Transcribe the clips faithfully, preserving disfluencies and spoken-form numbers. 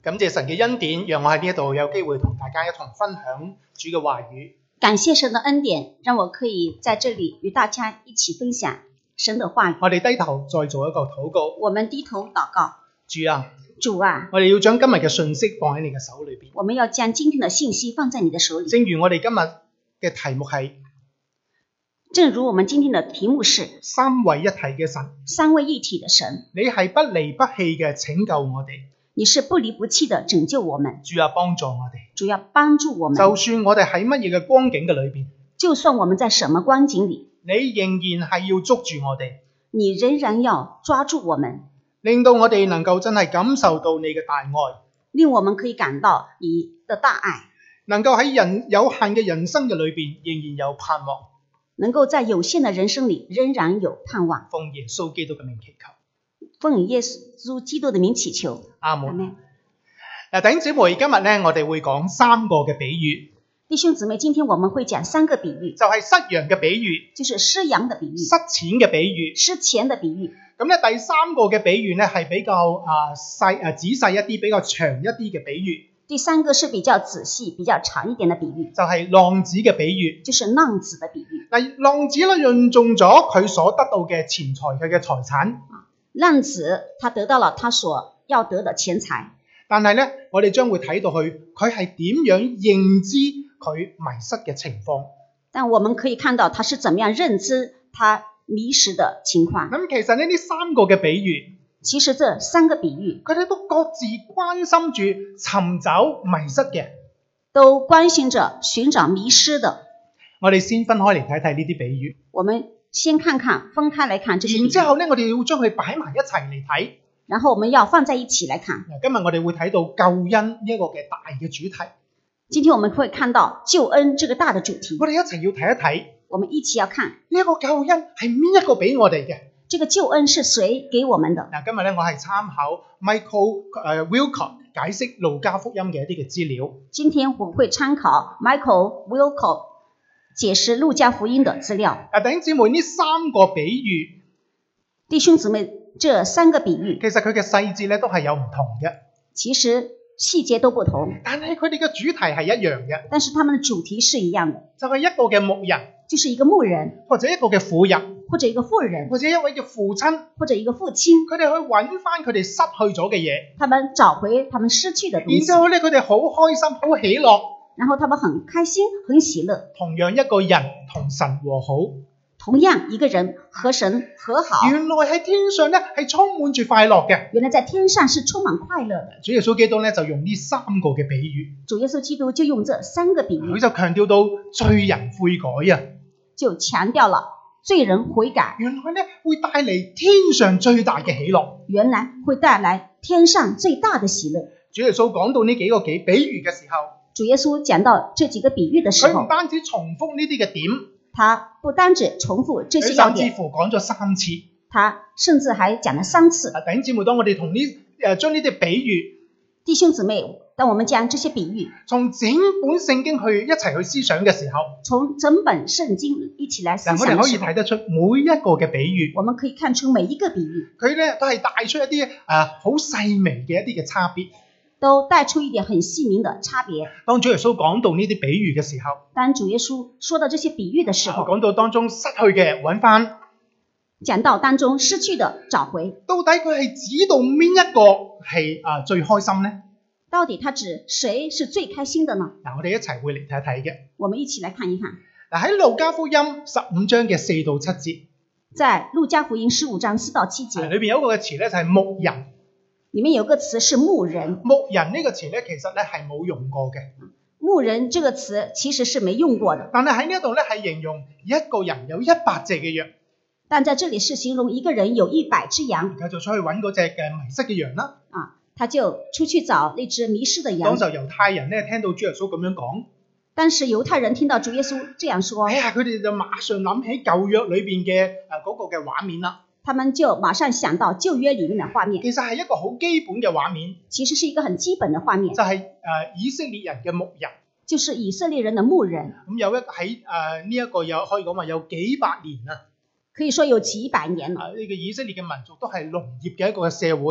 感謝神嘅恩典，讓我喺呢一度有機會同大家一同分享主嘅話語。 感謝神的恩典，讓我可以在這裡與大家一起分享神的話語。 我哋低頭再做一個禱告。 我們低頭禱告。 主啊， 主啊， 我哋要將今日嘅信息放喺你嘅手裏邊。 我們要將今天的信息放在你的手裡。 正如我哋今日嘅題目係， 正如我們今天的題目是三位一體嘅神。 三位一體的神， 你係不離不棄嘅拯救我哋。 你是不離不棄的拯救我們。 主啊，幫助我哋。 主要幫助我們。 就算我哋喺乜嘢嘅光景嘅裏邊， 就算我們在什麼光景裡， 你仍然係要捉住我哋。 你仍然要抓住我們， 令到我哋能夠真係感受到你嘅大愛， 令我們可以感到你的大愛， 能夠喺人有限嘅人生嘅裏邊仍然有盼望， 能夠在有限的人生裡仍然有盼望。 奉耶穌基督嘅名祈求， 奉耶穌基督的名祈求。 阿門。嗱，弟兄姊妹，今日咧我哋會講三個嘅比喻。 弟兄姊妹，今天我們會講三個比喻， 就係失羊嘅比喻， 就是失羊的比喻， 失錢嘅比喻， 失錢的比喻。 咁咧第三個嘅比喻咧係比較啊細啊仔細一啲，比較長一啲嘅比喻。 第三個是比較仔細、比較長一點的比喻， 就係浪子嘅比喻， 就是浪子的比喻。 嗱，浪子咧用盡咗佢所得到嘅錢財，佢嘅財產。 浪子他得到了他所要得的錢財， 但係咧我哋將會睇到佢，佢係點樣認知佢迷失嘅情況。 但我們可以看到他是怎麼樣認知他迷失的情況。 咁其實呢呢三個嘅比喻， 其實這三個比喻， 佢哋都各自關心住尋找迷失嘅， 都關心着尋找迷失的。 我哋先分開嚟睇睇呢啲比喻。 我們先看看，分開來看這些比喻。 然之後咧，我哋要將佢擺埋一齊嚟睇。 然後我們要放在一起來看。 今日我哋會睇到救恩呢一個嘅大嘅主題。 今天我們會看到救恩這個大的主題。 我哋一齊要睇一睇。 我們一起要看呢一個救恩係邊一個俾我哋嘅？ 這個救恩是誰給我們的？ 嗱，今日咧我係參考 Michael 誒 Wilcock 解釋路加福音嘅一啲嘅資料。 今天我會參考 Michael Wilcock 解釋路加福音的資料。 啊，弟兄姊妹，呢三個比喻， 弟兄姊妹，這三個比喻， 其實佢嘅細節咧都係有唔同嘅。 其實細節都不同， 但係佢哋嘅主題係一樣嘅。 但是他們的主題是一樣的， 就係一個嘅牧人， 就是一個牧人， 或者一個嘅婦人， 或者一個婦人， 或者一位嘅父親， 或者一個父親， 佢哋去揾翻佢哋失去咗嘅嘢， 他們找回他們失去的東西。 然之後咧，佢哋好開心，好喜樂。 然後他們很開心，很喜樂。 同樣一個人同神和好， 同樣一個人和神和好。 原來喺天上咧係充滿住快樂嘅。 原來在天上是充滿快樂的。 主耶穌基督咧就用呢三個嘅比喻。 主耶穌基督就用這三個比喻。 佢就強調到罪人悔改啊， 就強調了罪人悔改。 原來咧會帶嚟天上最大嘅喜樂。 原來會帶來天上最大的喜樂。 主耶穌講到呢幾個幾比喻嘅時候， 主耶穌講到這幾個比喻的時候， 佢唔單止重複呢啲嘅點， 他不單止重複這些要點， 甚至乎講咗三次， 他甚至還講了三次。 弟兄姊妹，當我哋同呢誒將呢啲比喻， 弟兄姊妹，當我們將這些比喻從整本聖經去一齊去思想嘅時候， 從整本聖經一起來思想嘅時候， 我哋可以睇得出每一個嘅比喻， 我們可以看出每一個比喻， 佢咧都係帶出一啲誒好細微嘅一啲嘅差別。 都帶出一點很細明的差別。 當主耶穌講到呢啲比喻嘅時候， 當主耶穌說到這些比喻的時候， 講到當中失去嘅揾翻， 講到當中失去的找回， 到底佢係指到邊一個係啊最開心呢？ 到底他指誰是最開心的呢？ 嗱，我哋一齊會嚟睇睇嘅。 我們一起來看一看。 嗱，喺路加福音十五章嘅四到七節， 在路加福音十五章四到七節， 裏邊有一個嘅詞咧就係牧人。 裡面有個詞是牧人。 牧人呢個詞咧，其實咧係冇用過嘅。 牧人這個詞其實是沒用過的。 但係喺呢一度咧係形容一個人有一百隻嘅羊。 但在這裡是形容一個人有一百隻羊。 佢就出去揾嗰隻嘅迷失嘅羊啦。 啊，他就出去找那隻迷失的羊。 當時猶太人咧聽到主耶穌咁樣講， 但是猶太人聽到主耶穌這樣說， 哎呀，佢哋就馬上諗起舊約裏邊嘅誒嗰個嘅畫面啦。 他們就馬上想到舊約裡面的畫面。 其實係一個好基本嘅畫面。 其實是一個很基本的畫面。 就係、是、誒、呃、以色列人嘅牧人。 就是以色列人的牧人。 咁有一喺誒呢一個有可以講話有幾百年啊。 可以說有幾百年啦。 呢、啊這個以色列嘅民族都係農業嘅一個社會。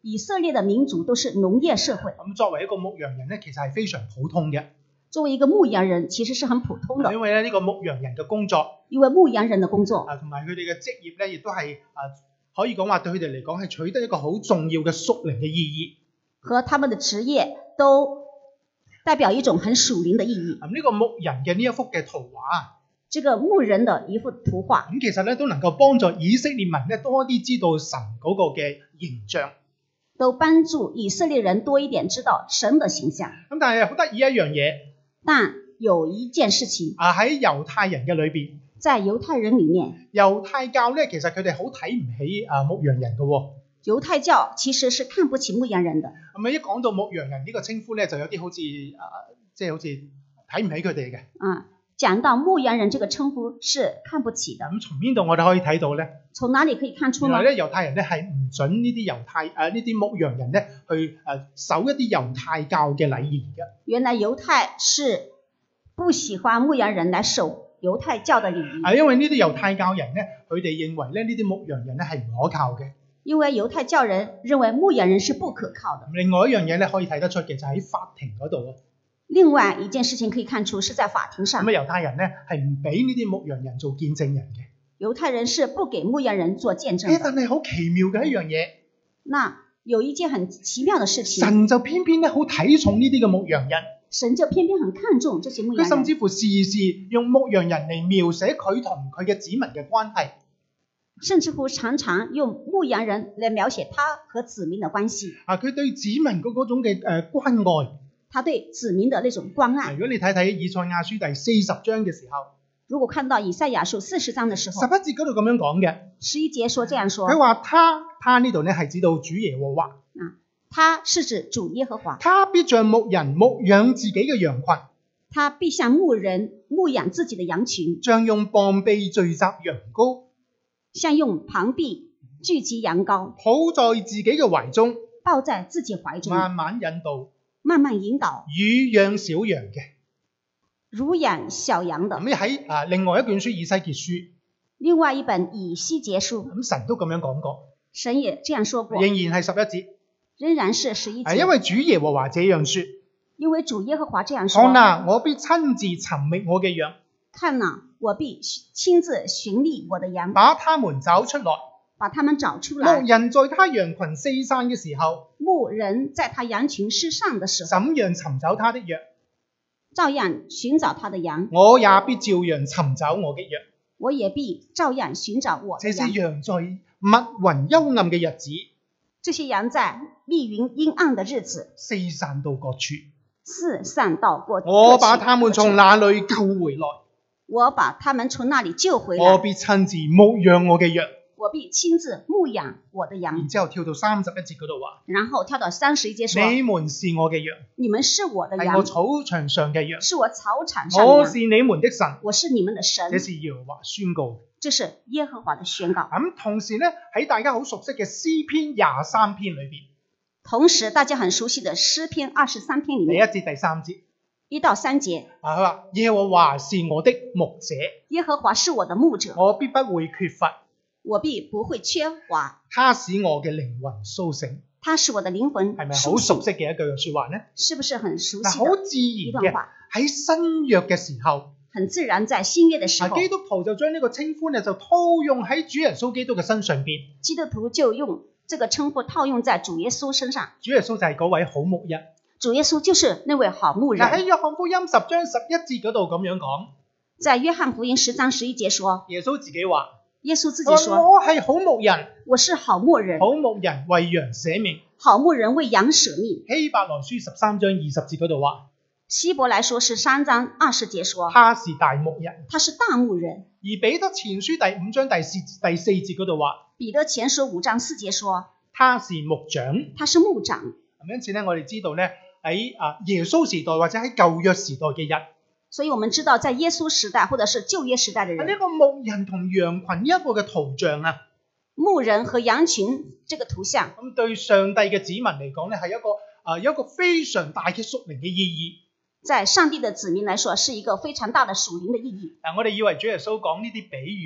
以色列的民族都是農業社會， 咁作為一個牧羊人咧，其實係非常普通嘅， 作為一個牧羊人，其實是很普通的， 因為咧呢個牧羊人嘅工作因為牧羊人的工作啊，同埋佢哋嘅職業咧，亦都係啊可以講話對佢哋嚟講係取得一個好重要嘅屬靈嘅意義。 和他們的職業都代表一種很屬靈的意義。 咁呢個牧人嘅呢一幅嘅圖畫， 這個牧人的一幅圖畫， 咁其實咧都能夠幫助以色列民咧多啲知道神嗰個嘅形象。 都幫助以色列人多一點知道神的形象。 咁但係好得意一樣嘢， 但有一件事情， 啊喺猶太人嘅裏邊， 在猶太人裡面， 猶太教咧其實佢哋好睇唔起啊牧羊人嘅喎。 猶太教其實是看不起牧羊人的。 咁啊一講到牧羊人呢個稱呼咧，就有啲好似啊即係好似睇唔起佢哋嘅。 啊，講到牧羊人這個稱呼是看不起的。 咁從邊度我哋可以睇到咧？ 從哪裡可以看出呢？ 原來咧猶太人咧係唔準呢啲猶太誒呢啲牧羊人咧去誒守一啲猶太教嘅禮儀嘅。 原來猶太是不喜歡牧羊人來守猶太教的禮儀。 係因為呢啲猶太教人咧，佢哋認為咧呢啲牧羊人咧係唔可靠嘅。 因為猶太教人認為牧羊人是不可靠的。 另外一樣嘢咧可以睇得出嘅就喺法庭嗰度。 另外一件事情可以看出是在法庭上。 咁啊猶太人咧係唔俾呢啲牧羊人做見證人嘅。 猶太人是不給牧羊人做見證的。 但係好奇妙嘅一樣嘢， 那有一件很奇妙的事情， 神就偏偏咧好睇重呢啲嘅牧羊人。 神就偏偏很看重這些牧羊佢人。 甚至乎時時用牧羊人嚟描寫佢同佢嘅子民嘅關係。 甚至乎常常用牧羊人來描寫他和子民的關係。 啊，佢對子民嗰嗰種嘅誒關愛， 他對子民的那種關愛。 如果你睇睇以賽亞書第四十章嘅時候， 如果看到以賽亞書四十章的時候， 十一節嗰度咁樣講嘅， 十一節說這樣說， 佢話他他呢度咧係指到主耶和華， 啊，他是指主耶和華， 他必像牧人牧養自己嘅羊群， 他必像牧人牧養自己的羊群， 像用膀臂聚集羊羔， 像用膀臂聚集羊羔， 抱在自己嘅懷中， 抱在自己懷中， 慢慢引導， 慢慢引導， 乳養小羊嘅。 乳養小羊的。 咁喺啊另外一卷書以西結書， 另外一本以西結書， 咁神都咁樣講過， 神也這樣說過， 仍然係十一節， 仍然是十一節。 係因為主耶和華這樣說， 因為主耶和華這樣說， 看哪，我必親自尋覓我嘅羊， 看哪，我必親自尋覓我的羊， 把他們找出來。 把他們找出來。 牧人在他羊群四散嘅時候， 牧人在他羊群失散的時候， 怎樣尋找他的羊， 照樣尋找他的羊， 我也必照樣尋找我嘅羊。 我也必照樣尋找我的這些羊。 羊在密雲幽暗嘅日子， 這些羊在密雲陰暗的日子四散到各處， 四散到各處。 我把他們從那裏救回來， 我把他們從那裏救回來， 我必親自牧養我嘅羊。 我必親自牧養我的羊。 然之後跳到三十一節嗰度話， 然後跳到三十一節說， 你們是我嘅羊， 你們是我的係我羊， 草場上嘅羊， 是我草場上的羊， 我是你們的神， 我是你們的神。 這是耶和華宣告。 這是耶和華的宣告。 咁同時咧喺大家好熟悉嘅詩篇廿三篇裏邊， 同時大家很熟悉的詩篇二十三篇裏第一面節第三節， 一到三節， 啊佢話耶和華是我的牧者， 耶和華是我的牧者， 我必不會缺乏， 我必不會缺乏， 他使我嘅靈魂甦醒。 他使我的靈魂係咪好熟悉嘅一句説話呢？ 是不是很熟嗱， 悉好的自然嘅一段話？ 喺新約嘅時候， 很自然在新約的時啊候， 基督徒就將呢個稱呼咧就套用喺主耶穌基督嘅身上邊。 基督徒就用這個稱呼套用在主耶穌身上。 主耶穌就係嗰位好牧人。 主耶穌就是那位好牧人。 嗱喺約翰福音十章十一節嗰度咁樣講， 在約翰福音十章十一節說， 耶穌自己話： 耶穌自己我說， 係好牧人， 我是好牧人， 好牧人為羊捨命。 好牧人為羊捨命。 希伯來書十三章二十節嗰度話： 希伯來說是三章二十節說， 他是大牧人。 他是大牧人。 而彼得前書第五章第四第四節嗰度話： 彼得前書五章四節說， 他是牧長。 他是牧長。 咁因此咧，我哋知道咧喺啊耶穌時代或者喺舊約時代嘅人， 所以我們知道在耶穌時代或者是舊約時代的呢人， 個牧人同羊群呢一個嘅圖像啊， 牧人和羊群這個圖像， 咁對上帝嘅子民嚟講咧係一個啊有一個非常大嘅屬靈嘅意義。 在上帝的子民來說是一個非常大的屬靈的意義。 嗱，我哋以為主耶穌講呢啲比喻，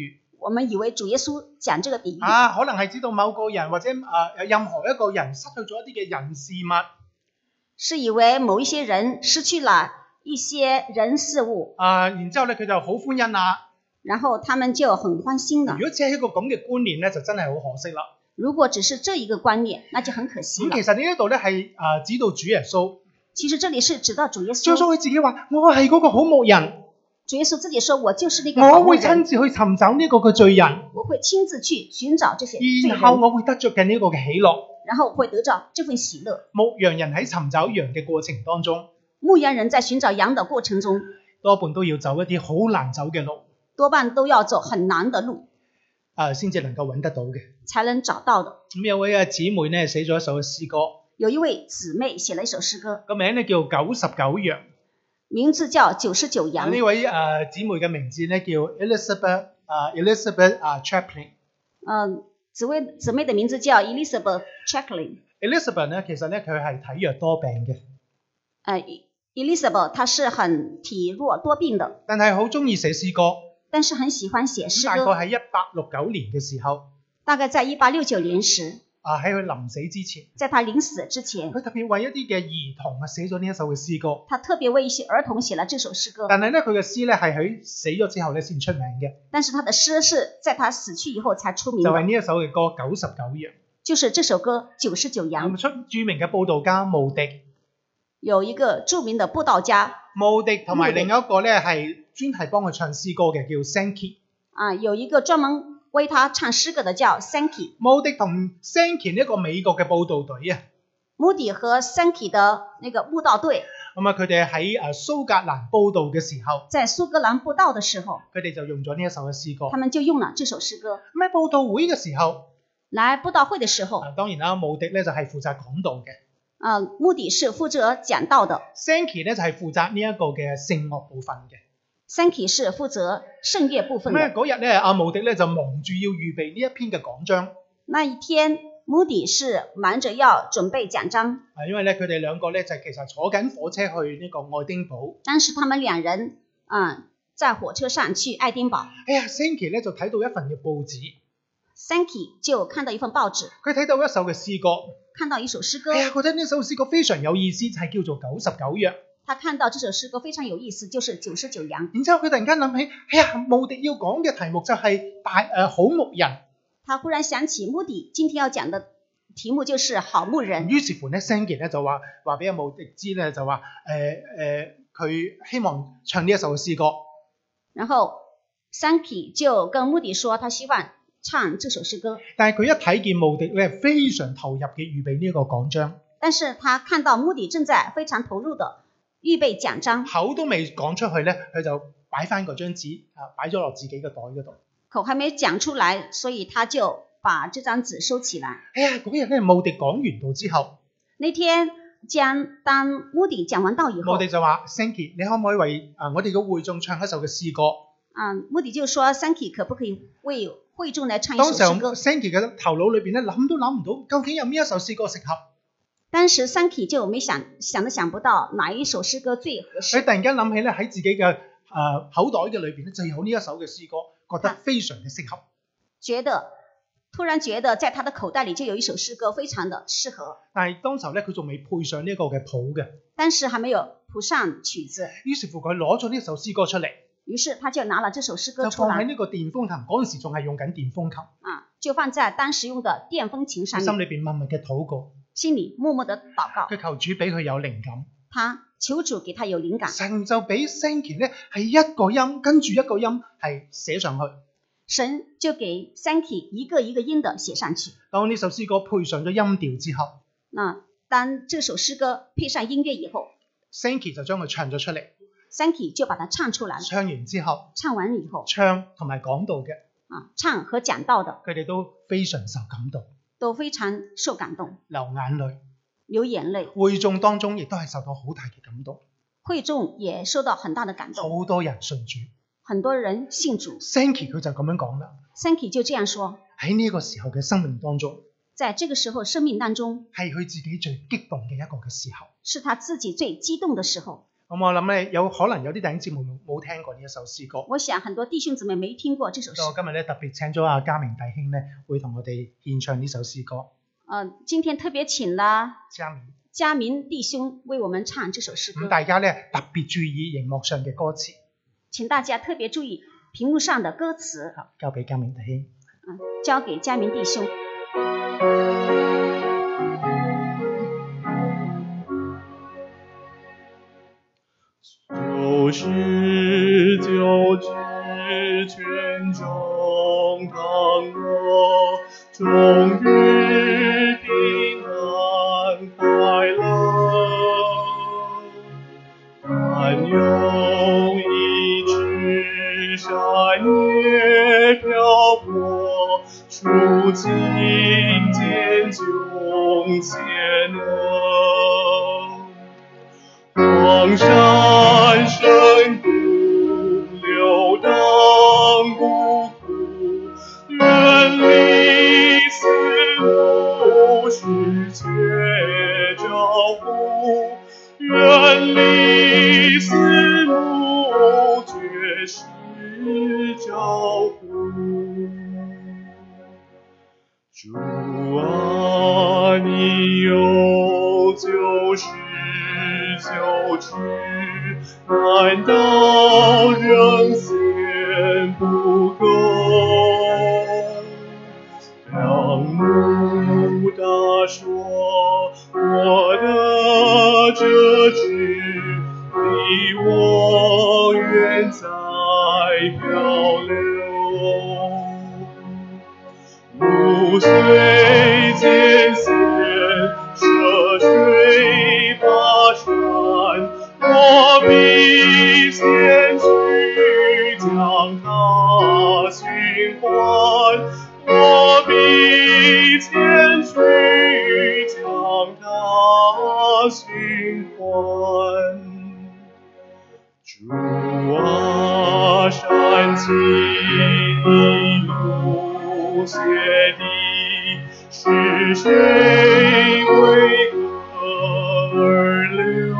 我們以為主耶穌講這個比喻， 啊，可能係指到某個人或者啊任何一個人失去咗一啲嘅人事物。 是以為某一些人失去了一些人事物， 啊，然之後咧佢就好歡欣啦。 然後他們就很歡心了。 如果只係一個咁嘅觀念咧，就真係好可惜啦。 如果只是這一個觀念，那就很可惜了。 咁其實呢一度咧係啊指到主耶穌。 其實這裡是指到主耶穌。 主耶穌佢自己話：我係嗰個好牧人。 主耶穌自己說：我就是那個好牧人。 我會親自去尋找呢個嘅罪人。 我會親自去尋找這些罪人。 然後我會得着緊呢個嘅喜樂。 然後會得着這份喜樂。 牧羊人喺尋找羊嘅過程當中， 牧羊人在尋找羊的過程中， 多半都要走一啲好難走嘅路， 多半都要走很難的路， 啊，先至能夠揾得到嘅， 才能找到的。 咁有位嘅姊妹咧寫咗一首嘅詩歌， 有一位姊妹寫了一首詩歌， 個名咧叫九十九羊， 名字叫九十九羊。 呢位誒姊妹嘅名字咧叫 Elizabeth 啊 Elizabeth 啊 Chaplin。 嗯，姊妹姊妹的名字叫 Elizabeth Chaplin。 Elizabeth 咧其實咧佢係體弱多病嘅。 誒 ，Elizabeth 她是很體弱多病的， 但係好中意寫詩歌。 但是很喜歡寫詩大歌。 概喺一八六九年嘅時候， 大概在一八六九年時， 啊喺佢臨死之前， 在他臨死之前， 佢特別為一啲嘅兒童啊寫咗呢一首嘅詩歌。 他特別為一些兒童寫了這首詩歌。 但係咧佢嘅詩咧係喺死咗之後咧先出名嘅。 但是他的詩是在他死去以後才出名的。 就係呢一首嘅歌九十九羊。 就是這首歌九十九羊。 咁出著名嘅佈道家慕迪。 有一個著名的佈道家慕迪，同埋另一個咧係專係幫佢唱詩歌嘅叫 Sankey。 啊，有一個專門為他唱詩歌的叫 Sankey。 慕迪同 Sankey 呢一個美國嘅佈道隊啊。 慕迪和 Sankey 的那個佈道隊。 咁啊，佢哋喺誒蘇格蘭佈道嘅時候， 在蘇格蘭佈道嘅時候， 佢哋就用咗呢一首嘅詩歌。 他們就用了這首詩歌。 咁喺佈道會嘅時候， 來佈道會嘅時候， 啊，當然啦，慕迪咧就係負責講道嘅。 啊，慕迪是負責講道的。 Sankey 咧就係負責呢一個嘅聖樂部分嘅。 Sankey 是負責聖樂部分的。 咁嗰日咧，阿慕迪咧就忙住要預備呢一篇嘅講章。 那一天，慕迪是忙着要準備講章。 啊，因為咧佢哋兩個咧就其實坐緊火車去呢個愛丁堡。 當時他們兩人，嗯，在火車上去愛丁堡。 哎呀 ，Sankey 咧就睇到一份嘅報紙。 Sankey 就看到一份報紙。 佢睇到一首嘅詩歌。 看到一首詩歌。 哎呀，覺得呢首詩歌非常有意思，就係叫做九十九羊。 他看到這首詩歌非常有意思，就是九十九羊。 然之後佢突然間諗起，哎呀，慕迪要講嘅題目就係大誒、呃、好牧人。 他忽然想起慕迪今天要講的題目就是好牧人。 於是乎咧 Sankey 咧就話話俾阿慕迪知咧，就話誒誒佢希望唱呢一首嘅詩歌。 然後 Sankey 就跟慕迪說，他希望唱這首詩歌。 但係佢一睇見慕迪咧非常投入嘅預備呢一個講章。 但是他看到慕迪正在非常投入的預備講章， 口都未講出去咧，佢就擺翻嗰張紙啊，擺咗落自己嘅袋嗰度。 口還沒講出來，所以他就把這張紙收起來。 哎呀，嗰日咧慕迪講完道之後， 那天將當慕迪講完道以後， 慕迪就話 Sankey， 你可唔可以為啊我哋嘅會眾唱一首嘅詩歌？ 啊，慕迪就說 Sankey 可不可以為會眾來唱一首詩歌？ 當時 Sankey 嘅頭腦裏邊咧諗都諗唔到，究竟有邊一首詩歌適合？ 當時 Sankey 就沒想想都想不到哪一首詩歌最合適。 佢突然間諗起咧喺自己嘅誒、呃、口袋嘅裏邊咧就有呢一首嘅詩歌，覺得非常嘅適合。 覺得突然覺得在他的口袋裏就有一首詩歌非常的適合。 但係當時候咧佢仲未配上呢一個嘅譜嘅， 但是還沒有譜上曲子。 於是乎佢攞咗呢首詩歌出嚟， 於是他就拿了這首詩歌就出來， 放喺呢個電風琴，嗰陣時仲係用緊電風琴啊，就放在當時用的電風琴上面。 心裏邊默默嘅禱告， 心裏默默的禱告， 佢求主俾佢有靈感。 他求主給他有靈感。 神就俾 Sankey 咧係一個音跟住一個音係寫上去。 神就給 Sankey 一個一個音的寫上去。 當呢首詩歌配上咗音調之後， 那當這首詩歌配上音樂以後， Sankey 就將佢唱咗出嚟。 Sankey 就把它唱出來了。 唱完之後， 唱完以後， 唱同埋講道嘅啊，唱和講道的， 佢哋都非常受感動， 都非常受感動， 流眼淚， 流眼淚。 會眾當中亦都係受到好大嘅感動， 會眾也受到很大的感動， 好多人信主， 很多人信主。 Sankey 佢就咁樣講啦。 Sankey 就這樣說， 喺呢個時候嘅生命當中， 在這個時候生命當中， 係佢自己最激動嘅一個嘅時候。 是他自己最激動的時候。 咁我諗咧，有可能有啲弟兄姊妹冇聽過呢一首詩歌。 我想很多弟兄姊妹沒聽過這首詩。 所以我今日咧特別請咗阿嘉明弟兄咧，會同我哋獻唱呢首詩歌。 呃，今天特別請了嘉明， 嘉明弟兄為我們唱這首詩歌。 咁大家咧特別注意熒幕上嘅歌詞。 請大家特別注意屏幕上的歌詞。 好，交俾嘉明弟兄。 嗯，交給嘉明弟兄。 九十九只犬中堂我，終日平安快樂。但用一隻山野漂泊，處境艱窘艱難。荒山深谷流蕩孤苦，遠離四路是卻招呼，遠離四路卻是招呼。主啊，你有救世救治，難道仍嫌不夠？兩目大說，我的這隻離我遠在漂流，無須艱險涉水爬山，我必前去將它尋還，我必前去將它尋還。主啊，山徑一路雪地，是誰為何而流？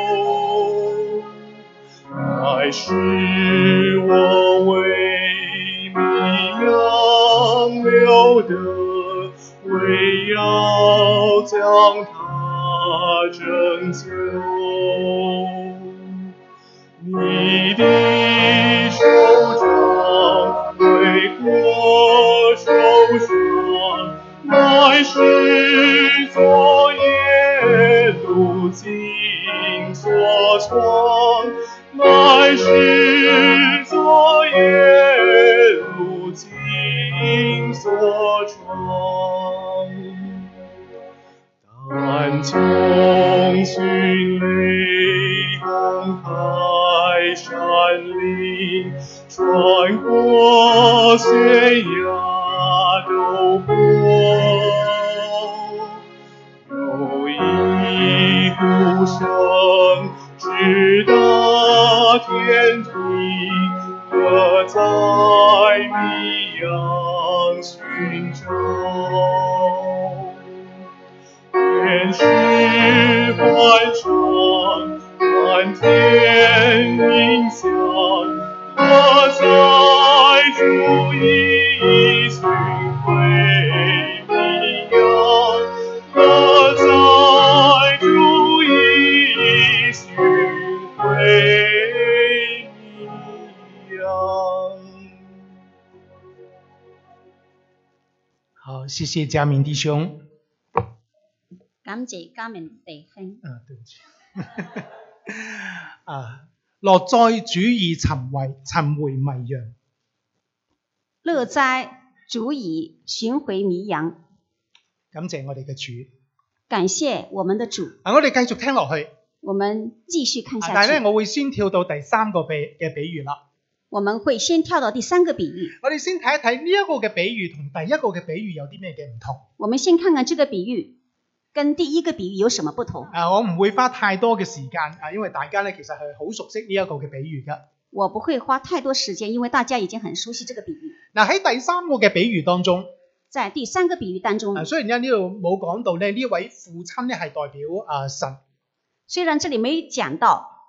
乃是我為迷羊流的，為要將它拯救。你的手掌為我受傷，乃是昨夜路徑所創，乃是昨夜路徑所創。但從迅雷公開山嶺，穿過懸崖陡坡，有一呼聲直達天庭，何在迷羊尋找？天使歡唱，滿天音響，何在主意尋回迷羊？何在主意尋回迷羊？ 好，謝謝嘉明弟兄。 感謝嘉明弟兄。 啊，對不起。啊，樂哉主已尋回尋回迷羊。 樂哉主已尋回迷羊。 感謝我哋嘅主。 感謝我們的主。 啊，我哋繼續聽落去。 我們繼續看下去。 但係咧，我會先跳到第三個比嘅比喻啦。 我們會先跳到第三個比喻。 我哋先睇一睇呢一個嘅比喻同第一個嘅比喻有啲咩嘅唔同。 我們先看看這個比喻跟第一個比喻有什麼不同。 啊，我唔會花太多嘅時間啊，因為大家咧其實係好熟悉呢一個嘅比喻噶。 我不會花太多時間，因為大家已經很熟悉這個比喻。 嗱，喺第三個嘅比喻當中， 在第三個比喻當中， 啊，雖然咧呢度冇講到咧呢位父親咧係代表啊神， 雖然這裡沒講到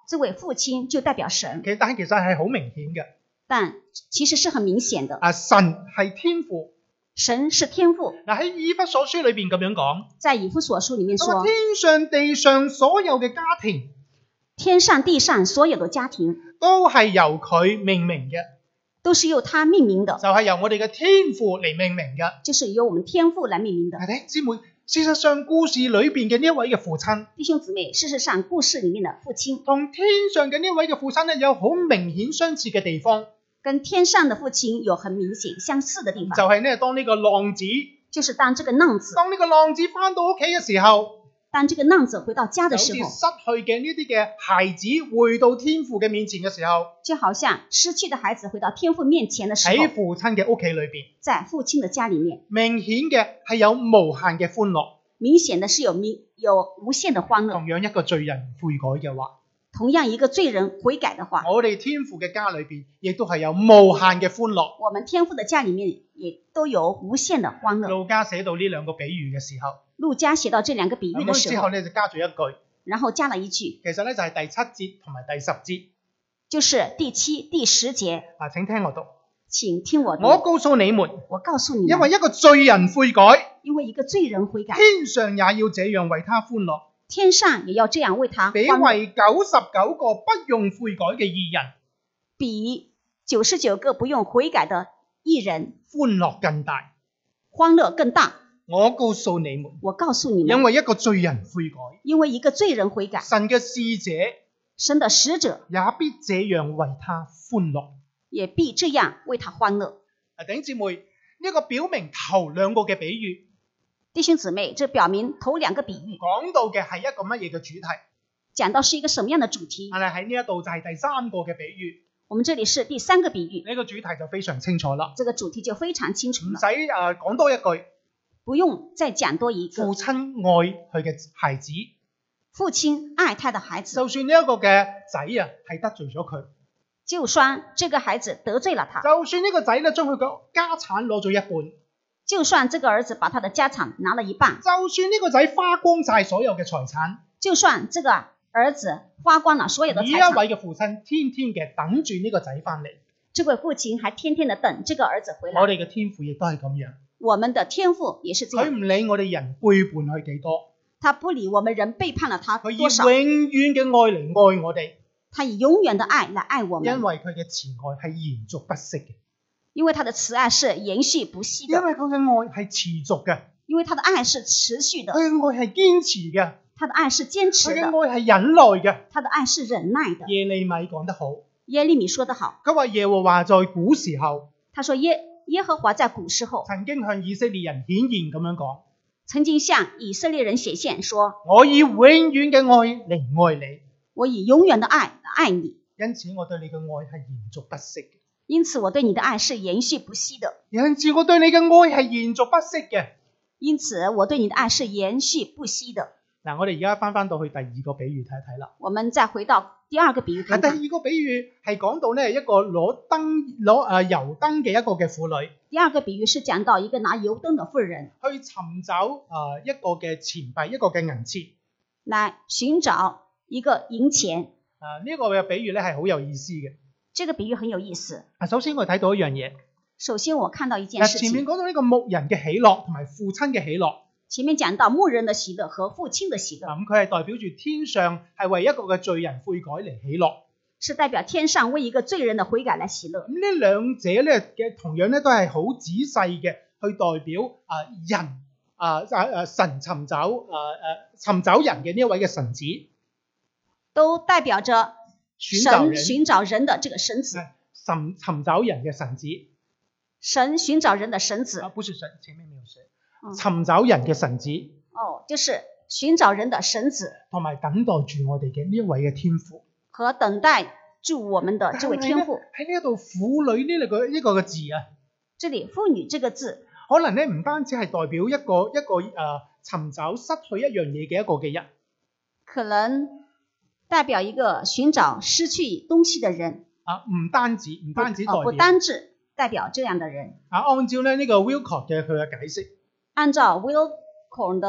这位父親就代表神， 其實但係其實係好明顯嘅。 但其實是很明顯的。 啊，神係天父。 神是天父。 嗱喺以弗所書裏邊咁樣講， 在以弗所書裡面說， 天上地上所有嘅家庭， 天上地上所有的家庭都係由佢命名嘅， 都是由他命名的， 就係由我哋嘅天父嚟命名嘅。 就是由我們天父來命名的。 係弟兄姊妹，事實上故事裏邊嘅呢一位嘅父親， 弟兄姊妹，事實上故事裡面的父親同天上嘅呢位嘅父親咧有好明顯相似嘅地方， 跟天上的父親有很明顯相似的地方， 就係呢，當呢個浪子， 就是當這個浪子， 當呢個浪子翻到屋企嘅時候， 當這個浪子回到家的時候， 好似失去嘅呢啲嘅孩子回到天父嘅面前嘅時候， 就好像失去的孩子回到天父面前的時候， 喺父親嘅屋企裏邊， 在父親的家裡面， 明顯嘅係有無限嘅歡樂， 明顯的是有明有無限的歡樂。 同樣一個罪人悔改嘅話， 同樣一個罪人悔改的話， 我哋天父嘅家裏邊亦都係有無限嘅歡樂。 我們天父的家裡面也都有無限的歡樂。 路加寫到呢兩個比喻嘅時候， 路加寫到這兩個比喻的時候， 之後咧就加咗一句， 然後加了一句， 其實咧就係第七節同埋第十節， 就是第七、第十節。 啊，請聽我讀。 請聽我讀。 我告訴你們， 我告訴你們， 因為一個罪人悔改， 因為一個罪人悔改， 天上也要這樣為他歡樂， 天上也要這樣為他歡樂， 比為九十九個不用悔改嘅義人， 比九十九個不用悔改的義人歡樂更大， 歡樂更大。 我告訴你們， 我告訴你們， 因為一個罪人悔改， 因為一個罪人悔改， 神嘅使者， 神的使者也必這樣為他歡樂， 也必這樣為他歡樂。 啊，弟兄姊妹，呢、這個表明頭兩個嘅比喻， 弟兄姊妹，這表明頭兩個比喻講到嘅係一個乜嘢嘅主題？ 講到是一個什麼樣的主題？ 但係喺呢一度就係第三個嘅比喻。 我們這裡是第三個比喻， 呢、這個主題就非常清楚啦。 這個主題就非常清楚了， 唔使誒講多一句， 不用再講多一個。 父親愛佢嘅孩子， 父親愛他的孩子， 就算呢一個嘅仔啊係得罪咗佢， 就算這個孩子得罪了他， 就算呢個仔咧將佢嘅家產攞咗一半， 就算這個兒子把他的家產拿了一半， 就算呢個仔花光晒所有嘅財產， 就算這個兒子花光了所有的財呢一產， 位嘅父親天天嘅等住呢個仔翻嚟， 這位父親還天天的等這個兒子回來。 我哋嘅天父亦都係咁樣， 我們的天父也是這樣， 佢唔理我哋人背叛佢幾多， 他不理我們人背叛了他佢以多少， 永遠嘅愛嚟愛我哋， 他以永遠的愛來愛我們， 因為佢嘅慈愛係延續不息嘅， 因為他的慈愛是延續不息的， 因為佢嘅愛係持續嘅， 因為他的愛是持續的， 佢嘅愛係堅持嘅， 他的愛是堅持佢嘅的， 愛係忍耐嘅。 他的愛是忍耐的。 耶利米講得好， 耶利米說得好， 佢話耶和華在古時候他說耶耶和華在古時候曾經向以色列人顯現咁樣講， 曾經向以色列人顯現說， 我以永遠嘅愛嚟愛你， 我以永遠的愛來愛你， 因此我對你嘅愛係延續不息嘅。 因此我對你的愛是延續不息的， 因此我對你嘅愛係延續不息嘅。 因此我對你的愛是延續不息的。 嗱，我哋而家翻翻到去第二個比喻睇一睇啦。 我們再回到第二個比喻嗱， 看看， 第二個比喻係講到呢一個攞燈攞誒油燈嘅一個嘅婦女， 第二個比喻是講到一個拿油燈的婦人去尋找誒一個嘅錢幣，一個嘅銀錢。 來尋找一個銀錢。 誒呢一個嘅比喻咧係好有意思嘅。 這個比喻很有意思。 啊，首先我睇到一樣嘢。 首先我看到一件嗱， 事情， 前面講到呢個牧人嘅喜樂同埋父親嘅喜樂。 前面講到牧人的喜樂和父親的喜樂， 咁佢係代表住天上係為一個嘅罪人悔改嚟喜樂， 是代表天上為一個罪人的悔改來喜樂。 咁呢兩者咧嘅同樣咧都係好仔細嘅去代表啊人啊啊啊神尋找啊啊尋找人嘅呢一位嘅神子， 都代表着尋找人神尋找人的這個神子， 尋尋找人嘅神子， 神尋找人的神子啊，不是神，前面沒有寫， 嗯尋找人嘅神子， 哦，就是尋找人的神子同埋等待住我哋嘅呢一位嘅天父， 和等待住我們的這位天父。 喺呢一度婦女呢兩個呢個嘅字啊， 這裡婦女這個字， 可能咧唔單止係代表一個一個誒、呃、尋找失去一樣嘢嘅一個嘅人， 可能代表一個尋找失去東西的人啊，唔單止唔單止代表， 哦、不單止代表這樣的人。 啊，按照咧呢個 Wilcott 嘅佢嘅解釋， 按照 Wilcorn 的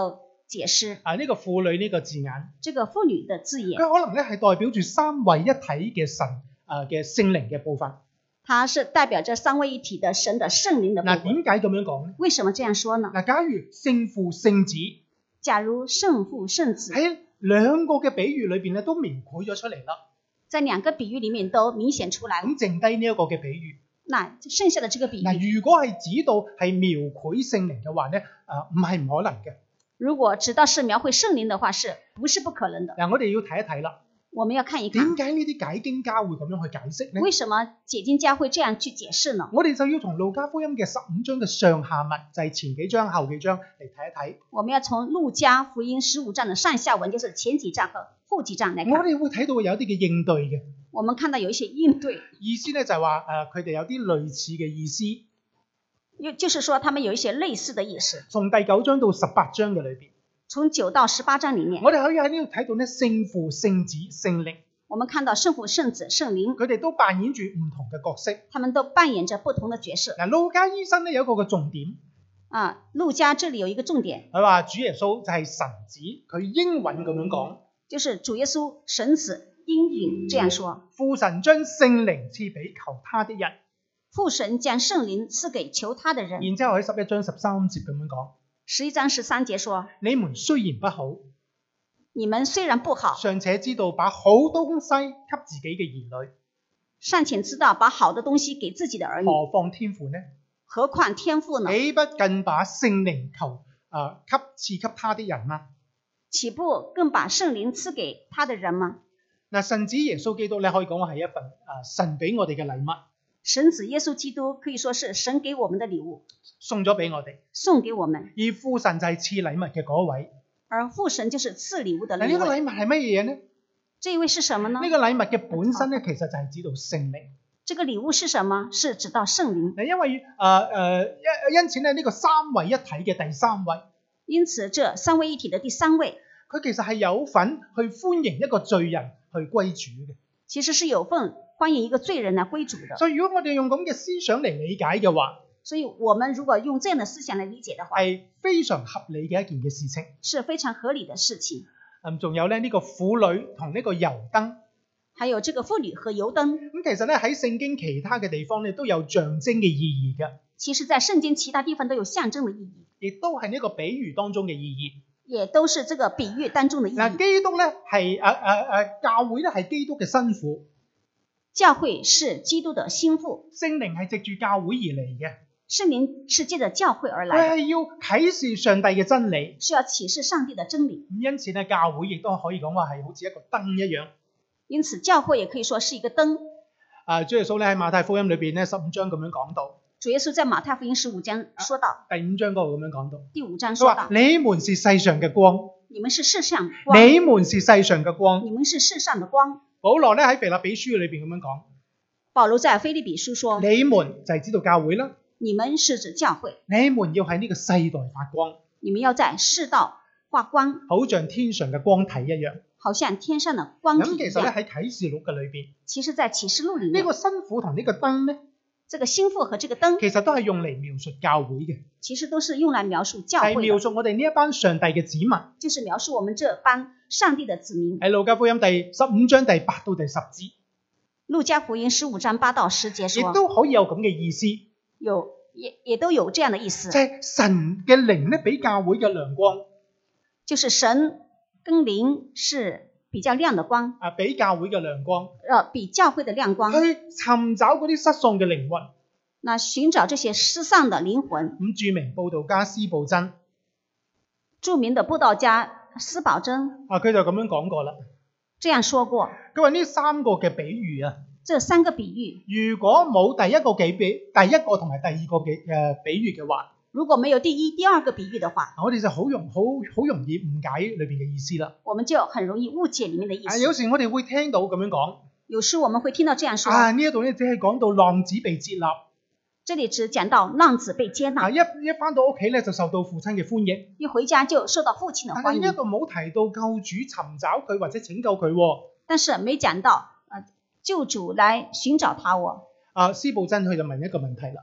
解釋啊呢、個婦女呢個字眼， 這個婦女的字眼， 佢可能咧係代表住三位一體嘅神啊嘅聖靈嘅部分。 它是代表着三位一體的神的聖靈的部嗱， 分。 點解咁樣講咧？ 為什麼這樣說呢？ 嗱，假如聖父聖子假如聖父聖子喺兩個嘅比喻裏邊咧都描繪咗出嚟啦， 在兩個比喻裡面都明顯出來了， 咁剩低呢一個嘅比喻， 那剩下的這個比喻， 嗱，如果係指到係描繪聖靈嘅話咧，啊唔係唔可能嘅。 如果指到是描繪聖靈的話，是不是不可能的？ 嗱，我哋要睇一睇啦， 我們要看一看， 點解呢啲解經家會咁樣去解釋咧？ 為什麼解經家會這樣去解釋呢？ 我哋就要從路加福音嘅十五章嘅上下文，就係、是、前幾章後幾章嚟睇一睇。 我們要從路加福音十五章的上下文，就是前幾章和後幾章來看。 我哋會睇到有啲嘅應對嘅我們看到有一些應對， 意思咧，就係話誒佢哋有啲類似嘅意思。 就是說他們有一些類似的意思。 從第九章到十八章嘅裏邊， 從九到十八章裡面， 我哋可以喺呢度睇到咧聖父、聖子、聖靈， 我們看到聖父、聖子、聖靈， 佢哋都扮演住唔同嘅角色。 他們都扮演着不同的角色。 嗱，路加醫生咧有一個嘅重點， 啊，路加這裡有一個重點， 佢話主耶穌就係神子，佢應允咁樣講， 就是主耶穌神子應允這樣說， 父神將聖靈賜俾求他的人。 父神將聖靈賜給求他的人。 然之後喺十一章十三節咁樣講， 十一章十三節說， 你們雖然不好， 你們雖然不好， 尚且知道把好東西給自己嘅兒女， 尚且知道把好的東西給自己的兒女， 何況天父呢？ 何況天父呢？ 豈不更把聖靈求啊給賜給他的人嗎？ 豈不更把聖靈賜給他的人嗎？ 嗱，神子耶穌基督咧，可以講話係一份啊神俾我哋嘅禮物， 神子耶穌基督可以說是神給我們的禮物， 送咗俾我哋， 送給我們。 而父神就係賜禮物嘅嗰位。 而父神就是賜禮物的嗱， 那呢個位。 禮物係乜嘢呢？ 這一位是什麼呢？ 呢個禮物嘅本身咧，其實就係指到聖靈。 這個禮物是什麼？是指到聖靈。 嗱，因為誒誒因因此咧，呢個三位一體嘅第三位， 因此這三位一體的第三位， 佢其實係有份去歡迎一個罪人去歸主嘅。 其實是有份歡迎一個罪人來歸主的。 所以如果我哋用咁嘅思想嚟理解嘅話， 所以我們如果用這樣的思想來理解的話， 係非常合理嘅一件嘅事情。 是非常合理的事情。 嗯，仲有咧呢個婦女同呢個油燈， 還有這個婦女和油燈， 咁其實咧喺聖經其他嘅地方咧都有象徵嘅意義嘅， 其實在聖經其他地方都有象徵的意義， 亦都係呢個比喻當中嘅意義。 也都是這個比喻當中的意嗱， 義。 基督咧係誒誒誒教會咧係基督嘅新婦， 教會是基督的心腹， 聖靈係藉住教會而嚟嘅， 聖靈是借着教會而佢來的， 係要啟示上帝嘅真理。 是要啟示上帝的真理。 咁因此咧，教會亦都可以講話係好似一個燈一樣。 因此教會也可以說是一個燈。 啊，主耶穌咧喺馬太福音裏邊咧十五章咁樣講到， 主耶穌在馬太福音十五章說到， 第五章嗰度咁樣講到， 第五章佢話說到， 你們是世上嘅光， 你們是世上光， 你們是世上嘅光。 你們是世上的光。 保羅咧喺腓立比書裏邊咁樣講， 保羅在腓立比書說， 你們就係知道教會啦， 你們是指教會， 你們要喺呢個世代發光， 你們要在世道發光， 好像天上嘅光體一樣。 好像天上的光體一咁其實咧樣。 喺啟示錄嘅裏邊， 其實在啟示錄裡呢、 面， 個新婦同呢個燈咧， 這個心腹和這個燈其實都係用嚟描述教會嘅， 其實都是用來描述教係描會的， 述我哋呢一班上帝嘅子民。 就是描述我們這班上帝的子民。 喺路加福音第十五章第八到第十節， 路加福音十五章八到十節亦說， 都可以有咁嘅意思， 有也也都有這樣的意思就，係神嘅靈咧俾教會嘅亮光， 就是神跟靈是比較亮的光， 啊俾教會嘅亮光， 呃，比教會的亮光， 去尋找嗰啲失喪嘅靈魂。 那尋找這些失喪的靈魂。 咁著名佈道家司布真著名的佈道家司保真啊，佢就咁樣講過啦。 這樣說過， 佢話呢三個嘅比喻啊， 這三個比喻如果冇第一個幾比，第一個同埋第二個嘅誒比喻嘅話， 如果沒有第一、第二個比喻的話， 我哋就好容好好容易誤解裏邊嘅意思啦。 我們就很容易誤解裡面的意啊， 思。 有時我哋會聽到咁樣講， 有時我們會聽到這樣說， 啊呢一度咧只係講到浪子被接納， 這裡只講到浪子被接啊納， 一一返到屋企咧就受到父親嘅歡迎， 一回家就受到父親的歡迎， 但係呢一度冇提到救主尋找佢或者拯救佢喎。 但是沒講到呃救主來尋找他我。 啊，司布真佢就問一個問題啦。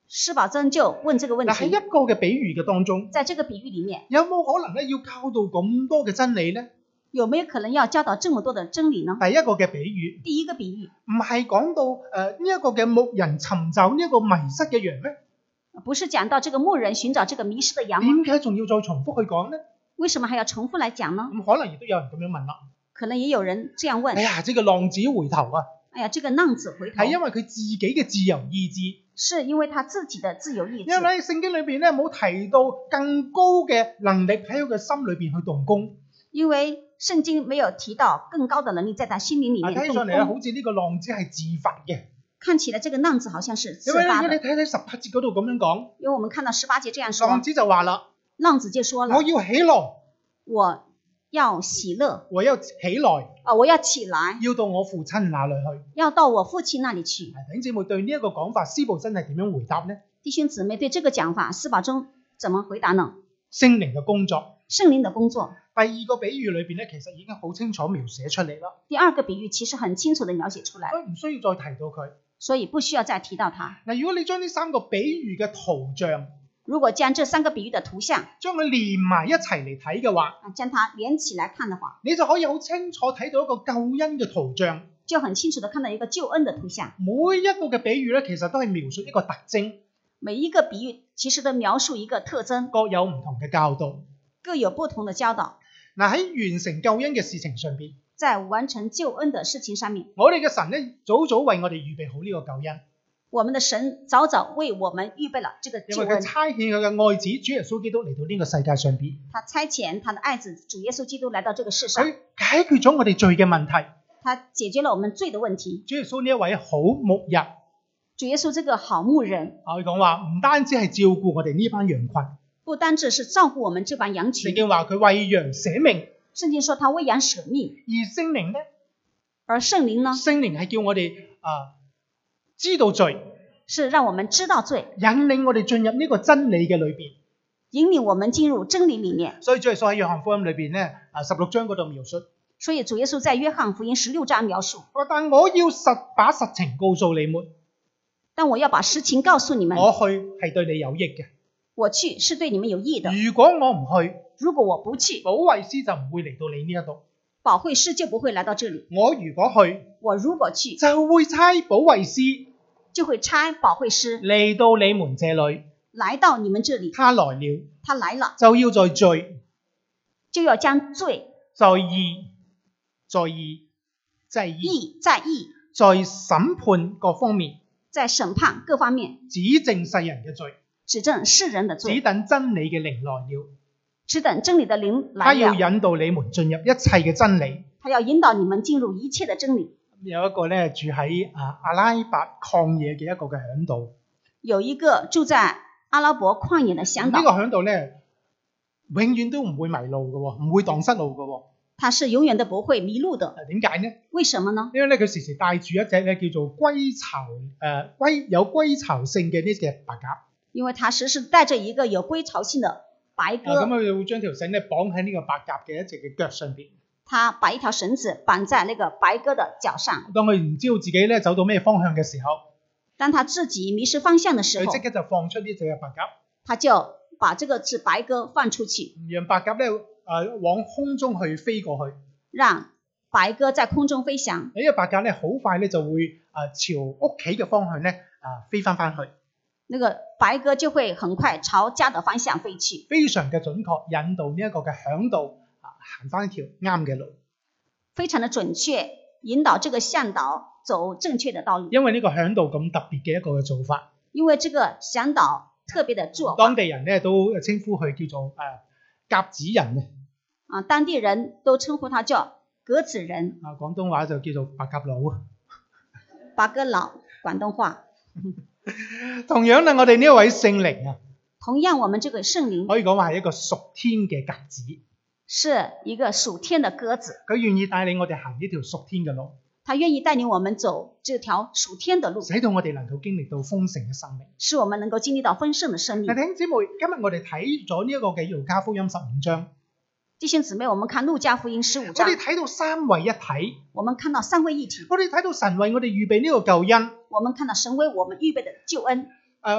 施寶珍就問這個問嗱，喺題， 一個嘅比喻嘅當中， 在這個比喻裡面， 有冇可能咧要教導咁多嘅真理咧？ 有沒有可能要教導這麼多的真理呢？ 第一個嘅比喻第一個比喻唔係講到誒呢一個嘅牧人尋找呢一個迷失嘅羊咩？ 不是講到這個牧人尋找這個迷失的羊嗎？ 點解仲要再重複去講咧？ 為什麼還要重複來講呢？ 咁可能亦都有人咁樣問啦。 可能也有人這樣問， 哎呀，這個浪子回頭啊， 哎呀，這個浪子回頭係因為佢自己嘅自由意志。 是因為他自己的自由意志。 因為喺聖經裏邊咧冇提到更高嘅能力喺佢嘅心裏邊去動工。 因為聖經沒有提到更高的能力在他心靈裡啊， 面睇上嚟咧， 動工。 好似呢個浪子係自發嘅。 看起來這個浪子好像是自因為發的， 如果你睇睇十八節嗰度咁樣講， 因為我們看到十八節這樣說， 浪子就話啦： 浪子就說了我，要起來， 我要喜樂， 我要起來， 啊，我要起來， 要到我父親那裏去。 要到我父親那裡去。 弟兄姊妹對呢一個講法，施布真係點樣回答呢？ 弟兄姊妹對這個講法，施寶忠怎麼回答呢？ 聖靈嘅工作。 聖靈的工作。 第二個比喻裏邊咧，其實已經好清楚描寫出嚟啦， 第二個比喻其實很清楚地描寫出來， 所以唔需要再提到佢。 所以不需要再提到它。 嗱，如果你將呢三個比喻嘅圖像， 如果將這三個比喻的圖像將佢連埋一齊嚟睇嘅話， 啊，將它連起來看的話， 你就可以好清楚睇到一個救恩嘅圖像。 就很清楚地看到一個救恩的圖像。 每一個嘅比喻咧，其實都係描述一個特徵， 每一個比喻其實都描述一個特徵， 各有唔同嘅教導。 各有不同的教導。 嗱，喺完成救恩嘅事情上邊， 在完成救恩的事情上面， 我哋嘅神咧早早為我哋預備好呢個救恩， 我們的神早早為我們預備了這個因為佢救恩。 差遣佢嘅愛子主耶穌基督嚟到呢個世界上邊， 他差遣他的愛子主耶穌基督來到這個世上， 佢解決咗我哋罪嘅問題。 他解決了我們罪的問題。 主耶穌呢一位好牧人， 主耶穌這個好牧人， 可以講話唔單止係照顧我哋呢班羊群， 不單止是照顧我們這班羊群聖，經話佢為羊捨命， 聖經說他為羊捨命， 而聖靈咧， 而聖靈呢， 聖靈係叫我哋啊知道罪， 是讓我們知道罪， 引領我哋進入呢個真理嘅裏邊。 引領我們進入真理裡面。 所以主耶穌喺約翰福音裏邊咧啊十六章嗰度描述， 所以主耶穌在約翰福音十六章描述， 話但我要實把實情告訴你們， 但我要把實情告訴你們， 我去係對你有益嘅。 我去是對你們有益的。 如果我唔去， 如果我不去， 保惠師就唔會嚟到你呢一度。 保惠師就不會來到這裡。 我如果去， 我如果去， 就會差保惠師就會差保惠師嚟到你們這裡。 來到你們這裡。 他來了， 他來了， 就要在罪、 就要將罪、 在義、在義、在義、 義在義、 在審判各方面在審判各方面指證世人嘅罪， 指證世人的只罪， 等真理嘅靈來了。 只等真理的靈來他要了。 引導你們進入一切嘅真理。 他要引導你們進入一切的真理。 有一個咧住喺啊阿拉伯曠野嘅一個嘅嚮導， 有一個住在阿拉伯曠野的向導， 呢個嚮導咧永遠都唔會迷路嘅喎，唔會蕩失路嘅喎。 他是永遠都不會迷路的。 啊點解呢？ 為什麼呢？ 因為咧佢時時帶住一隻咧叫做歸巢誒歸有歸巢性嘅呢隻白鴿。 因為他時時帶着一個有歸巢性的白啊咁鴿， 佢會將條繩咧綁喺呢個白鴿嘅一隻嘅腳上邊。 他把一條繩子綁在那個白鴿的腳上。 當佢唔知道自己咧走到咩方向嘅時候， 當他自己迷失方向的時候佢即，刻就放出呢隻嘅白鴿， 他就把這個隻白鴿放出去， 讓白鴿咧誒往空中去飛過去。 讓白鴿在空中飛翔。 呢隻白鴿咧好快咧就會誒朝屋企嘅方向咧啊飛翻翻去， 那個白鴿就會很快朝家的方向飛去， 非常嘅準確引導呢一個嘅嚮導啊行翻一條啱嘅路。 非常的準確，引導這個向導走正確的道路。 因為呢個嚮導咁特別嘅一個嘅做法， 因為這個向導特別的做法， 當地人咧都稱呼佢叫做誒鴿子人啊， 啊，當地人都稱呼他叫鴿子人， 啊廣東話就叫做白鴿佬啊。 白鴿佬，廣東話。 同樣咧，我哋呢一位聖靈啊， 同樣，我們這個聖靈可以講話係一個屬天嘅鴿子， 是一個屬天的鴿子， 佢願意帶領我哋行呢條屬天嘅路， 他願意帶領我們走這條屬天的路， 使到我哋能夠經歷到豐盛嘅生命。 使我們能夠經歷到豐盛的生命嗱，。弟兄姊妹，今日我哋睇咗呢一個嘅路加福音十五章， 弟兄姊妹，我們看路加福音十五我章， 哋睇到三位一體， 我們看到三位一體， 我哋睇到神為我哋預備呢個救恩， 我們看到神為我們預備的救恩， 誒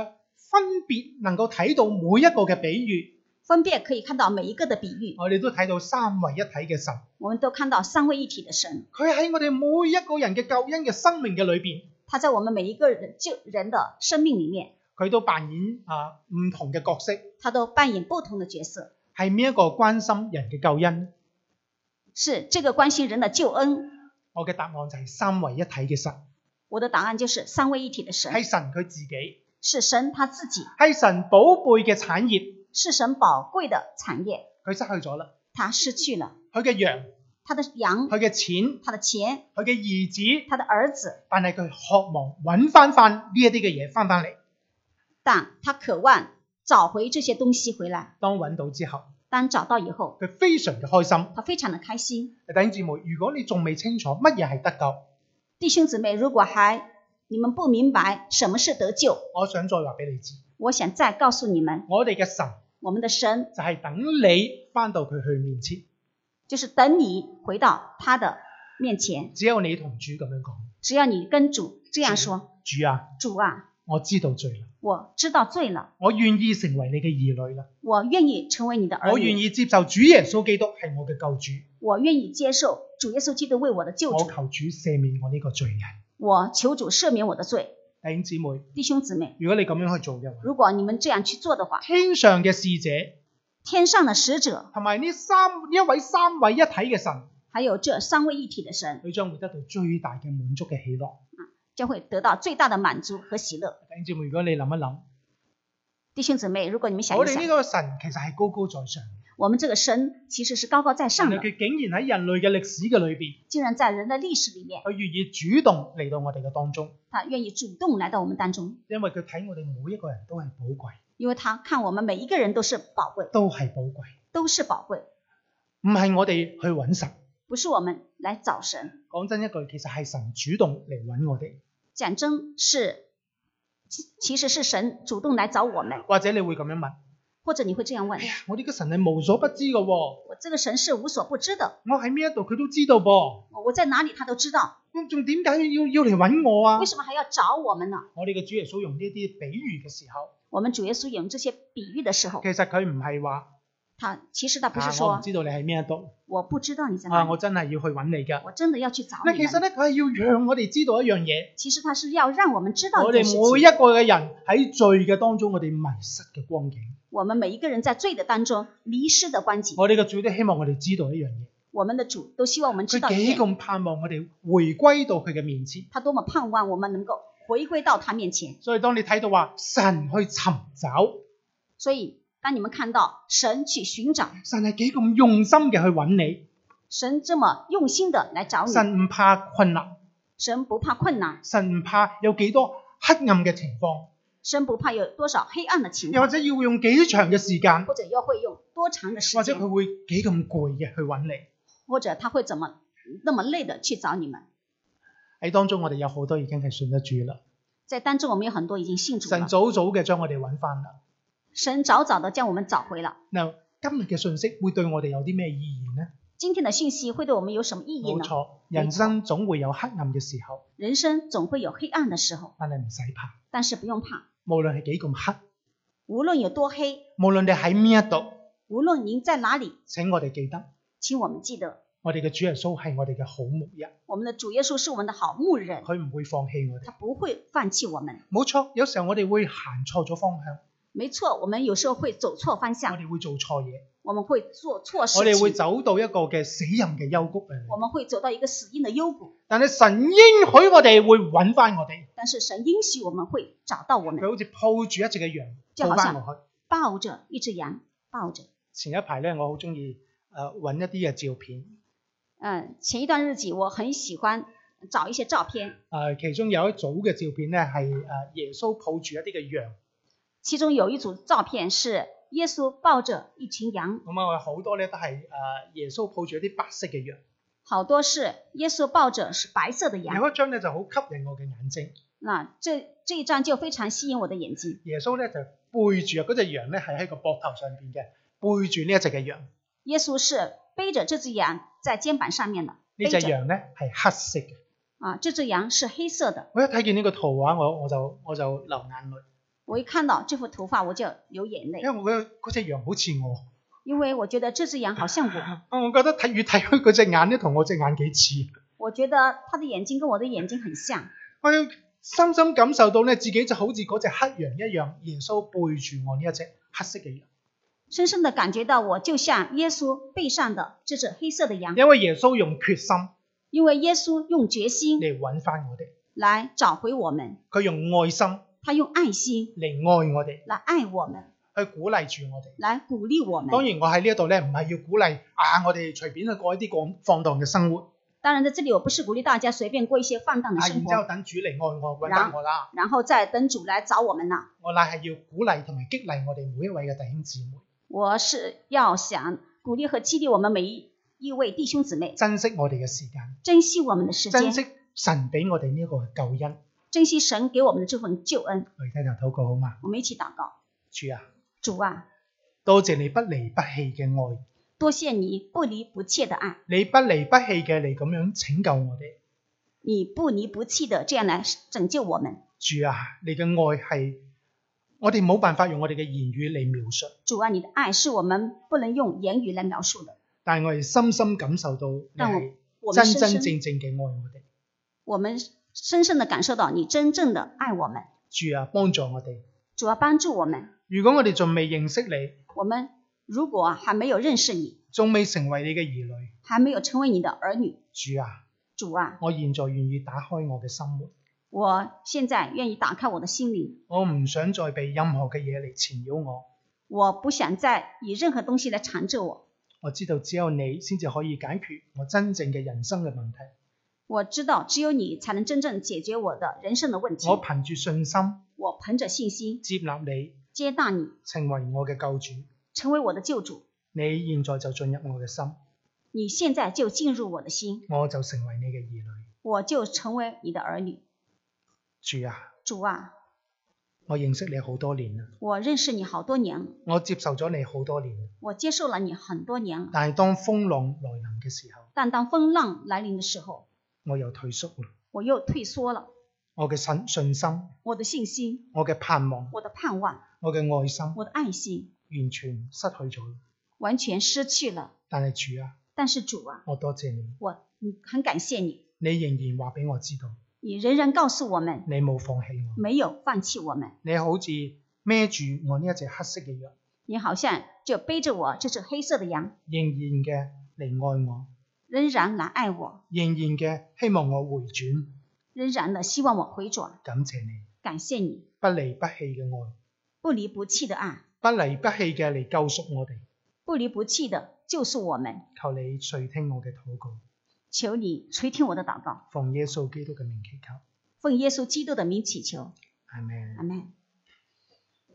分別能夠睇到每一個嘅比喻， 分別可以看到每一個的比喻， 我哋都睇到三位一體嘅神， 我們都看到三位一體的神， 佢喺我哋每一個人嘅救恩嘅生命嘅裏邊， 他在我們每一個人救人的生命裡面， 佢都扮演啊唔同嘅角色。 他都扮演不同的角色。 係邊一個關心人嘅救恩？ 是這個關心人的救恩。 我嘅答案就係三位一體嘅神， 我的答案就是三位一體的神， 係神佢自己， 是神他自己， 係神寶貝嘅產業， 是神寶貴的產業。 佢失去咗啦， 他失去了佢嘅羊， 他的羊， 佢嘅錢， 他的錢， 佢嘅兒子， 他的兒子， 但係佢渴望揾翻翻呢一啲嘅嘢翻翻嚟。 但他渴望找回這些東西回來。 當揾到之後， 當找到以後， 佢非常嘅開心。 他非常的開心。 弟兄姊妹，如果你仲未清楚乜嘢係得救， 弟兄姊妹，如果還你們不明白什麼是得救， 我想再話俾你知， 我想再告訴你們， 我哋嘅神我們的神就係等你翻到佢去面前， 就是等你回到他的面前。 只有你同主咁樣講， 只要你跟主這樣說， 主啊， 主啊， 我知道罪啦， 我知道罪了， 我願意成為你嘅兒女啦， 我願意成為你的兒女， 我願意接受主耶穌基督係我嘅救主， 我願意接受主耶穌基督為我的救主， 我求主赦免我呢個罪人。 我求主赦免我的罪。 弟兄姊妹， 弟兄姊妹， 如果你咁樣去做嘅話， 如果你們這樣去做的話， 天上嘅使者天上的使者同埋呢三呢一位三位一體嘅神， 還有這三位一體的神， 佢將會得到最大嘅滿足嘅喜樂。 將會得到最大的滿足和喜樂。 弟兄姊妹，如果你諗一諗， 弟兄姊妹，如果你們想一想， 我哋呢個神其實係高高在上， 我們這個神其實是高高在上的， 但係佢竟然喺人類嘅歷史嘅裏邊， 竟然在人的歷史裡面， 佢願意主動嚟到我哋嘅當中， 他願意主動來到我們當中， 因為佢睇我哋每一個人都係寶貴， 因為他看我們每一個人都是寶貴， 都係寶貴， 都是寶貴， 唔係我哋去揾神。 不是我們來找神。 講真一句，其實係神主動嚟揾我哋。 講真是，其實是神主動來找我們。 或者你會咁樣問， 或者你會這樣問， 哎呀，我呢個神係無所不知嘅喎， 我這個神是無所不知的， 我喺邊一度佢都知道噃， 我在哪裡他都知道， 咁仲點解要要嚟揾我啊？ 為什麼還要找我們呢？ 我哋嘅主耶穌用呢啲比喻嘅時候， 我們主耶穌用這些比喻的時候， 其實佢唔係話， 他其實他不是啊， 說， 我唔知道你喺邊一度， 我不知道你在哪啊， 裡， 我真係要去揾你㗎。 我真的要去找嗱， 你們。 其實咧，佢係要讓我哋知道一樣嘢， 其實他是要讓我們知道我哋一件事情， 每一個嘅人喺罪嘅當中，我哋迷失嘅光景， 我們每一個人在罪的當中迷失的光景， 我哋嘅主都希望我哋知道一樣嘢， 我們的主都希望我們知道佢幾一點， 咁盼望我哋回歸到佢嘅面前。 他多麼盼望我們能夠回歸到他面前。 所以當你睇到話神去尋找， 所以當你們看到神去尋找， 神係幾咁用心嘅去揾你， 神這麼用心的來找你， 神唔怕困難， 神不怕困難， 神唔怕有幾多黑暗嘅情況， 神不怕有多少黑暗的情況， 又或者要用幾長嘅時間， 或者又會用多長的時間， 或者佢會幾咁攰嘅去揾你。 或者他會怎麼那麼累的去找你們。 喺當中我哋有好多已經係信得主啦， 在當中我們有很多已經信主了， 神早早嘅將我哋揾翻啦。 神早早的將我們找回了。 嗱，今日嘅信息會對我哋有啲咩意義呢？ 今天的信息會對我們有什麼意義呢？ 冇錯，人生總會有黑暗嘅時候， 人生總會有黑暗的時候， 但係唔使怕， 但是不用怕， 無論係幾咁黑， 無論有多黑， 無論你喺邊一度， 無論您在哪裡， 請我哋記得， 請我們記得， 我哋嘅主耶穌係我哋嘅好牧人， 我們的主耶穌是我們的好牧人， 佢唔會放棄我哋。 他不會放棄我們。 冇錯，有時候我哋會行錯咗方向， 沒錯，我們有時候會走錯方我向， 哋會做錯嘢， 我們會做錯事我哋會情， 走到一個嘅死蔭嘅幽谷裏面。 我們會走到一個死蔭的幽谷。 但係神應許我哋會揾翻我哋， 但是神應許我們會找到我們， 佢好似抱住一隻嘅羊抱就好像翻落去。 抱着一隻羊，抱着。 前一排咧，我好中意誒揾一啲嘅照片， 嗯，前一段日子我很喜歡找一些照片， 誒、呃、其中有一組嘅照片咧係誒耶穌抱住一啲嘅羊， 其中有一組照片是耶穌抱着一群羊， 咁啊好多咧都係誒耶穌抱住一啲白色嘅羊， 好多是耶穌抱着是白色的羊。 有一張咧就好吸引我嘅眼睛， 那這這一張就非常吸引我的眼睛。 耶穌咧就背住啊嗰隻羊咧係喺個膊頭上邊嘅，背住呢一隻嘅羊， 耶穌是背着這隻羊在肩膀上面的， 呢背着隻羊咧係黑色嘅。 啊，這隻羊是黑色的。 我一睇見呢個圖畫，我我就我就流眼淚。 我一看到这幅圖畫我就流眼淚， 因為我覺得嗰隻羊好似我， 因為我覺得這隻羊好像我， 啊我覺得睇越睇佢嗰隻眼咧，同我隻眼幾似。 我覺得他的眼睛跟我的眼睛很像， 我要深深感受到咧，自己就好似嗰隻黑羊一樣，耶穌背住我呢一隻黑色嘅羊。 深深的感覺到我就像耶穌背上的這隻黑色的羊， 因為耶穌用決心因為耶穌用決心嚟揾翻我哋， 來找回我們， 佢用愛心他用愛心嚟愛我哋， 來愛我們， 去鼓勵住我哋。 來鼓勵我們。 當然我喺呢一度咧，唔係要鼓勵啊，我哋隨便去過一啲放放蕩嘅生活， 當然在這裡我不是鼓勵大家隨便過一些放蕩的啊， 生然之後活， 等主嚟愛我揾翻我啦。 然後再等主來找我們啦。 我乃係要鼓勵同埋激勵我哋每一位嘅弟兄姊妹， 我是要想鼓勵和激勵我們每一一位弟兄姊妹， 珍惜我哋嘅時間， 珍惜我們的時間， 珍惜神俾我哋呢一個救恩。 珍惜神給我們的這份救恩。 我哋低頭禱告好嘛？ 我們一起禱告。 主啊， 主啊， 多謝你不離不棄嘅愛， 多謝你不離不棄的愛， 你不離不棄嘅嚟咁樣拯救我哋。 你不離不棄的這樣來拯救我們。 主啊，你嘅愛係我哋冇辦法用我哋嘅言語嚟描述， 主啊，你的愛是我們不能用言語來描述的， 但係我哋深深感受到你但係我們真真深深正正嘅愛我哋。 我們深深的感受到你真正的愛我們。 主啊，幫助我哋。 主啊，幫助我們。 如果我哋仲未認識你， 我們如果還沒有認識你， 仲未成為你嘅兒女， 還沒有成為你的兒女， 主啊， 主啊， 我現在願意打開我嘅心門， 我現在願意打開我的心靈， 我唔想再被任何嘅嘢嚟纏繞我。 我不想再以任何東西來纏着我。 我知道只有你先至可以解決我真正嘅人生嘅問題。 我知道只有你才能真正解決我的人生的問題。 我憑住信心， 我憑着信心接納你， 接納你， 成為我嘅救主。 成為我的救主。 你現在就進入我嘅心， 你現在就進入我的心， 我就成為你嘅兒女。 我就成為你的兒女。 主啊， 主啊， 我認識你好多年啦， 我認識你好多年， 我接受咗你好多年， 我接受了你很多年， 但係當風浪來臨嘅時候， 但當風浪來臨的時候， 我又退縮啦。 我又退縮了。 我嘅信信心， 我的信心， 我嘅盼望， 我的盼望， 我嘅愛心， 我的愛心， 完全失去咗。 完全失去了。 但係主啊， 但是主啊， 我多謝你， 我很感謝你， 你仍然話俾我知道， 你仍然告訴我們， 你冇放棄我， 沒有放棄我們。 你好似孭住我呢一隻黑色嘅羊， 你好像就背着我這隻黑色的羊， 仍然嘅嚟愛我， 仍然來愛我， 仍然嘅希望我回轉， 仍然的希望我回轉。 感謝你， 感謝你不離不棄嘅愛， 不離不棄的愛， 不離不棄嘅嚟救贖我哋。 不離不棄的救贖我們。 求你垂聽我嘅禱告， 求你垂聽我的禱告， 奉耶穌基督嘅名祈求， 奉耶穌基督的名祈求。 阿們。 阿們。